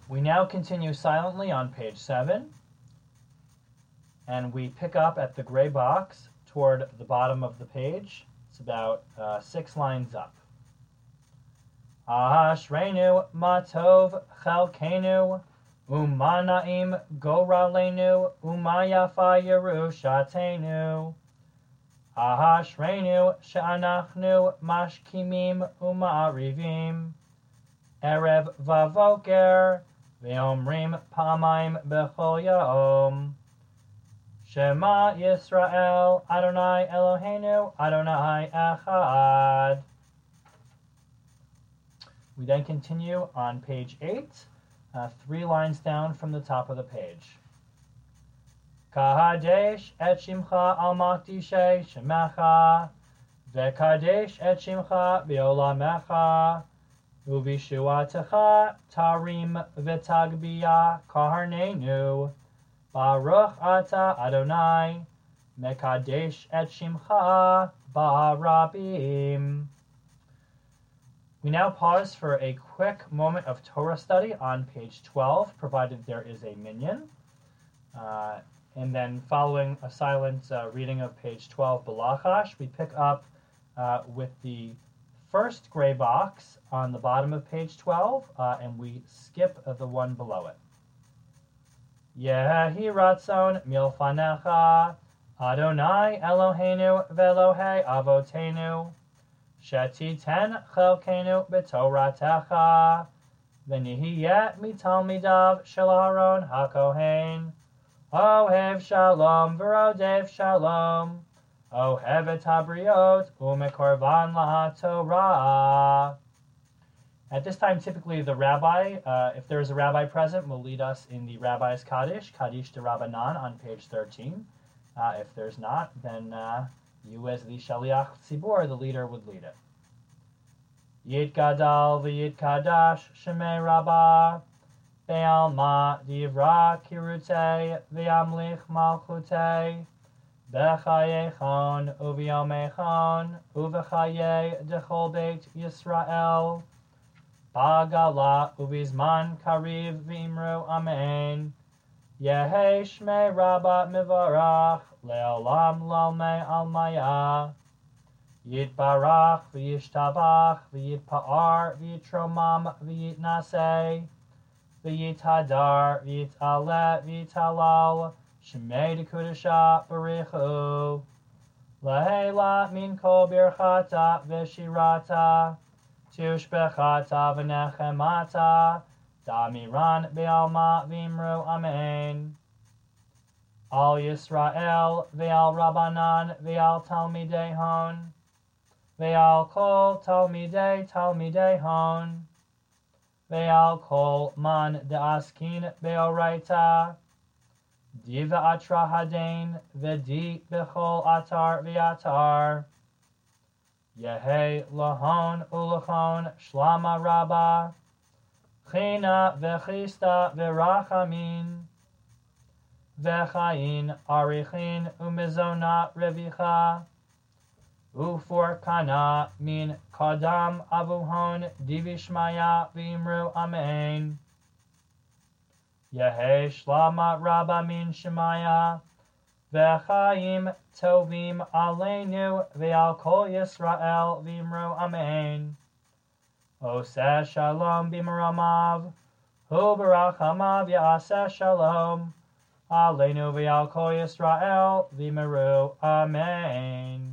We now continue silently on page 7, and we pick up at the gray box toward the bottom of the page. It's about 6 lines up. Ashreinu matov chelkenu, umanaim goralenu, umayafa yerushatenu. Ashreinu she'anachnu mashkimim uma'arivim, erev vavoker, ve'omrim pa'amayim bechol yom. Shema Yisrael, Adonai Eloheinu, Adonai Echad. We then continue on page 8, 3 lines down from the top of the page. Kahadesh et shimcha al makdishei shemecha, vekadesh et shimcha beolamecha, uvishuatecha tarim v'tagbiyah kaharnenu. Baruch ata Adonai, mekadesh et shimcha barabim. We now pause for a quick moment of Torah study on page 12, provided there is a minyan. And then following a silent reading of page 12, Balachash, we pick up with the first gray box on the bottom of page 12, and we skip the one below it. Yehi ratzon milfanecha, Adonai Eloheinu ve'Elohei avotenu, shetiten chelkenu b'toratecha, v'nihiyeh mitalmidav shel Aaron hakohen, ohev shalom v'rodev shalom, ohev et habriot u'mekorban laHatorah. At this time, typically the rabbi, if there is a rabbi present, will lead us in the Rabbi's Kaddish, Kaddish de Rabbanan on page 13. If there's not, then you as the Shaliach Tzibor, the leader, would lead it. Yit Gadal v'Yit Kadash Shemei Rabbah, Be'alma Divra Kirutei v'Yamlich Malchutei, B'chayechon u'v'yomechon u'v'chayei dechol Beit Yisrael, Bagala ubizman kariv v'imru amen. Yehi shmei Rabbah mivarach le'olam lalmei almaya. Yitbarach v'yishtabach v'yitpa'ar v'yitromam v'yitnaseh v'yithadar v'yit'aleh v'yit'alal shmei dekudesha barichu. Leheila min kol birchata v'shirata Tushbechata v'nechemata, damiran be'alma v'imru amen. Al Yisrael ve'al Rabbanan ve'al Talmidei Hon, ve'al kol Talmidei Hon, ve'al kol man de'askin be'oraita, di ve'atra hadein ve'di b'chol atar ve'atar. Yehi lahon ulachon shlama rabba, china v'chista v'rachamin, v'chayin arichin u'mizona revicha, u'for kana min kadam avuhon divishmaya v'imru amen. Yehi shlama rabba min shemaya, V'chaim tovim aleinu ve'al kol Yisrael v'imru amen. Oseh shalom b'maramav, hu barachamav ya'aseh shalom, aleinu ve'al kol Yisrael v'imru amen.